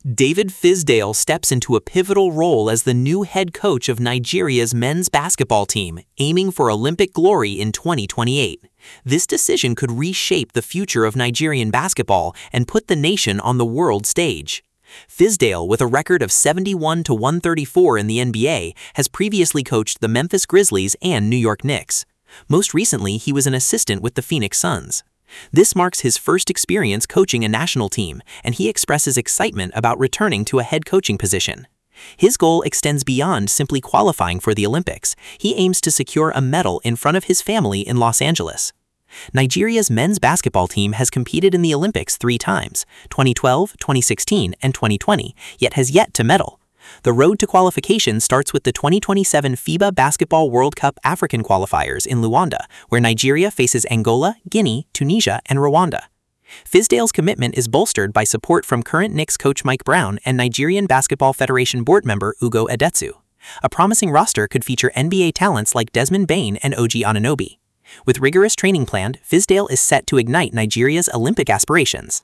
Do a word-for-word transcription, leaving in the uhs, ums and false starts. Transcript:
David Fizdale steps into a pivotal role as the new head coach of Nigeria's men's basketball team, aiming for Olympic glory in twenty twenty-eight. This decision could reshape the future of Nigerian basketball and put the nation on the world stage. Fizdale, with a record of seventy-one to one thirty-four in the N B A, has previously coached the Memphis Grizzlies and New York Knicks. Most recently, he was an assistant with the Phoenix Suns. This marks his first experience coaching a national team, and he expresses excitement about returning to a head coaching position. His goal extends beyond simply qualifying for the Olympics. He aims to secure a medal in front of his family in Los Angeles. Nigeria's men's basketball team has competed in the Olympics three times, twenty twelve, twenty sixteen, and twenty twenty, yet has yet to medal. The road to qualification starts with the twenty twenty-seven FIBA Basketball World Cup African qualifiers in Luanda, where Nigeria faces Angola, Guinea, Tunisia, and Rwanda. Fizdale's commitment is bolstered by support from current Knicks coach Mike Brown and Nigerian Basketball Federation board member Ugo Edetsu. A promising roster could feature N B A talents like Desmond Bane and O G Anunoby. With rigorous training planned, Fizdale is set to ignite Nigeria's Olympic aspirations.